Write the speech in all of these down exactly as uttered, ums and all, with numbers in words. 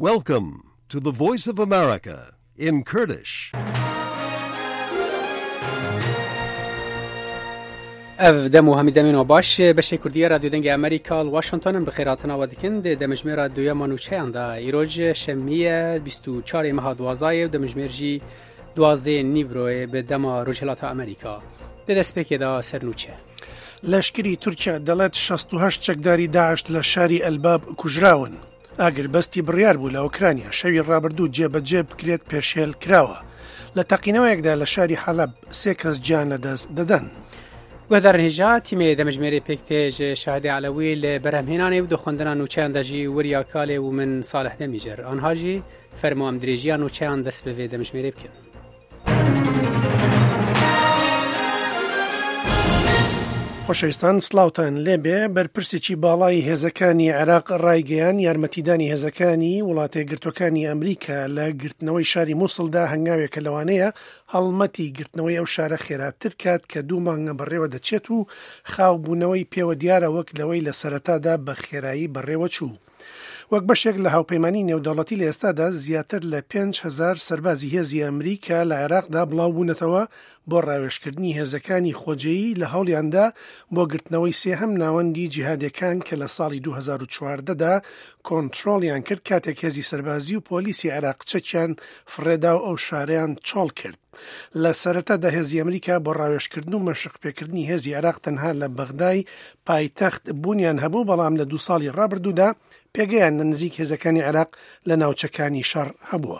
Welcome to the Voice of America in Kurdish. اف دمو همی دمین و باش بشه کردیه رادیو دنگ امریکا واشنطن بخیراتنا و دکن ده دمجمیر دویا منوچه انده ایروج شمیه بیست و چهار ماه دوازده و دمجمیر جی دوازده نیوروی به دما روجهلات امریکا ده دست بکی دا سرنوچه لشکری ترکیه دلت شصت و هشت چکداری داعش لشاری الباب کجراون اگر بستی بریار بو لأوکرانیا شوی رابردو جیب جیب کلیت پیشل کراوه لتقینو یک ده لشاری حلب سیکس جان دست ددن گودر نجا تیم دمجمیر پیکتیج شهده علوی لبرهمهنانه و دو خوندنا نوچه اندجی وریا کاله و من صالح دمیجر آنها جی فرمو امدریجی نوچه اندست به دمجمیر بکن خۆشەویستان سلااوتان لێبێ بەرپرسێکی باڵای هێزەکانی عێراق ڕایگەیان یارمەتیدانی هێزەکانی وڵاتە گرتوەکانی ئەمریکا لە گرتنەوەی شاری مووسڵدا هەنگاوێکە لەوانەیە هەڵمەتی گرتنەوەی ئەو شارە خێراتر کات کە دوو مانگە بەڕێوە دەچێت و خاوبوونەوەی پێوە دیارە وەک لەوەی لە سەرەتادا بە خێرایی بەڕێوە چوو. وەک بەشێک لە هاوپەیمانی نێودەوڵەتی لە ئێستادا زیاتر لە پێنج هەزار سەربازی هێزی ئەمریکا لە عێراقدا بڵاو بوونەتەوە بۆ ڕاوێژکردنی هێزەکانی خۆجێیی لە هەوڵیاندا بۆ گرتنەوەی سێهەم ناوەندی جیهادیەکان کە لە ساڵی دوو هەزار و چواردەدا کۆنتڕۆڵیان کرد کاتێک هێزی سەربازی و پۆلیسی عێراق چەکیان فڕێدا و ئەو شارەیان چۆڵ کرد. لە سەرەتادا هێزی ئەمریکا بۆ ڕاوێژکردن و مەشقپێکردنی هێزی عێراق تەنها لە بەغدای پایتەخت بوونیان هەبوو بەڵام لە دوو ساڵی ڕابردوودا پێگەیان نزیک هێزەکانی عێراق لە ناوچەکانی شەڕ هەبووە.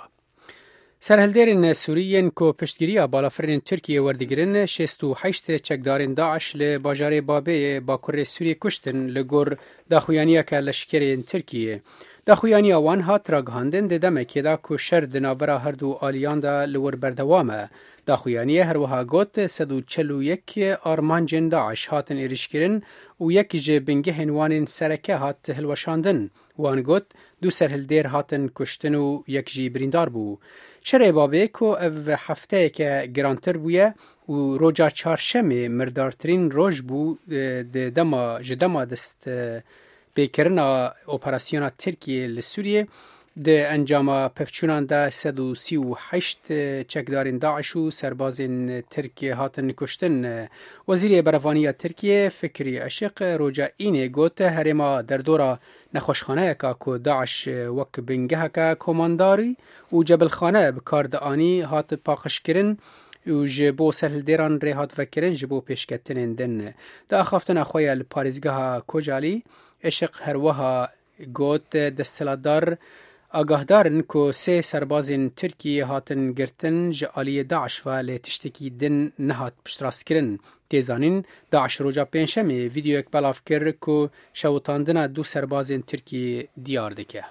سرهلدێرن سووریên ku piştgiriya balafirên Tirkiye werdigirin şêst û heşt çekdarên Daeş li bajarê Babeyê Bakurê Sûriyê kuştin li gor daxuyaniyeke leşkerên Tirkiye. Daxuyaniya wan hat ragihandin di demekê da ku şer di navbera her du aliyan da li wir berdewam e. Daxuyaniye her wiha got sed û çel û yek armancên Daeş hatin êrişkirin û yek ji bingehên wanên sereke hat hilweşandin. Wan got du serhildêr hatin kuştin û yek jî birîndar bû. Şerê Babê ku ev hefteyeke girantir bûye û roja çarşemê mirdartirîn roj bû di dema ji dema dest pêkirina operasyona Tirkiye li Sûriyê di encama pevçûnan de sed û sî û heşt çekdarên Daeş û serbazên Tirkiye hatin kuştin. Wezîrê Berevaniya Tirkiye Fikrî Eşiq roja înê got herêma derdora nexweşxaneyeka ku Daeş wek bingeheka komandarî û cebilxane bi kar dianî hat paqijkirin û ji bo serhildêran rê hat vekirin ji bo pêşketinên din. Di axaftina xwe ya li parêzgeha Kocalî Eşiq her wiha got desthilatdar agahdarin ku sê serbazên Tirkiyê hatin girtin ji aliyê Daeş ve lê tiştekî din nehat piştrastkirin. Têzanîn Daeş roja pênşemê vîdeoyek belav kir ku şewitandina du serbazên Tirkiyê diyar dike.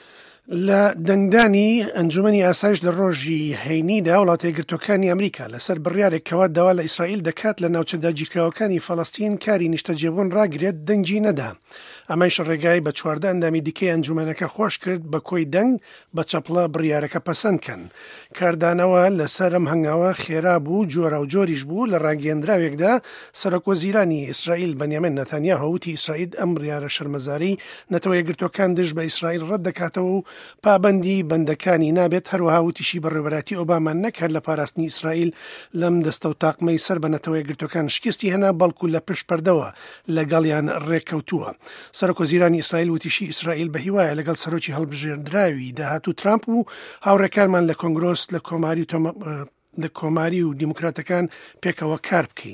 لە دەنگدانی ئەنجومەنی ئاسایش لە ڕۆژی هەینیدا وڵاتە یەکگرتوەکانی ئەمریکا لەسەر بڕیارێک کەوا داوا لە ئیسرائیل دەکات لە ناوچە داگیرکراوەکانی فەڵەستین کاری نیشتەجێبوون ڕاگرێت دەنگی نەدا. ئەمەش ڕێگای بە چواردە ئەندامی دیکەی ئەنجومەنەکە خۆش کرد بە کۆی دەنگ بە چەپڵە بڕیارەکە پەسەندکەن. کاردانەوە لەسەر ئەم هەنگاوە خێرا بوو جۆرە و جۆریش بوو لە ڕاگەیەندراوێکدا سەرۆکوەزیرانی ئیسرائیل بەنیامین نەتانیاهو وتی ئیسرائیل ئەم بڕیارە شەرمەزاری نەتەوە یەکگرتوەکان دژ بە ئیسرائیل ڕەت دەکاتەوە و پابەندی بەندەکانی نابێت هەروەها وتیشی بەڕێوەبەراتی ئۆباما نەکرد لە پاراستنی ئیسرائیل لەم دەستە و تاقمەی سەر بە نەتەوە یەکگرتوەکان شکستی هێنا بەڵکو لە پشت پەردەوە لەگەڵیان ڕێککەوتووە. سەرۆکوەزیرانی ئیسرائیل وتیشی ئیسرائیل بە هیوایە لەگەڵ سەرۆکی هەڵبژێردراوی داهاتوو ترامپ و هاوڕێکانمان لە کۆنگرۆس لە کۆماری لە کۆماری و دیموکراتەکان پێکەوە کار بکەین.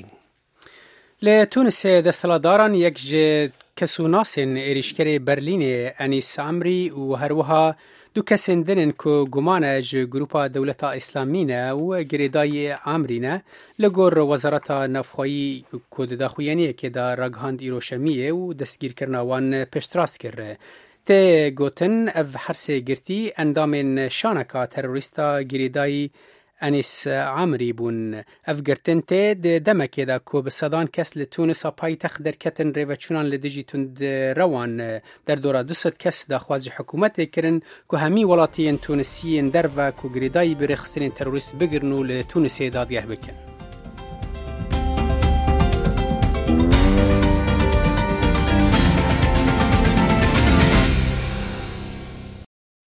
لە تونسê desthilatdaran yek ji kesûnasên êrişkerê Berlînê Enîs Amrî û her wiha du kesên din in ku guman e ji Grupa Dewleta Îslamî ne û girêdayî Amrî ne li gor Wezareta Navxwayî ku di daxuyaniyekê de ragihand îroşemiyê û destgîrkirina wan pêştrast kir. Tê gotin ev her sê girtî endamên şaneka terorîsta girêdayî Enîs Amrî bûn. Ev girtin tê di demekê de ku bi sedan kes li Tunisa paytext derketin rêveçûnan li dijî tundrewan derdora du sed kes daxwazî hikûmetê kirin ku hemî welatiyên Tunisiyên derve ku girêdayî bi rêxistinên terorîst bigirin û li Tunisê dadgeh bikin.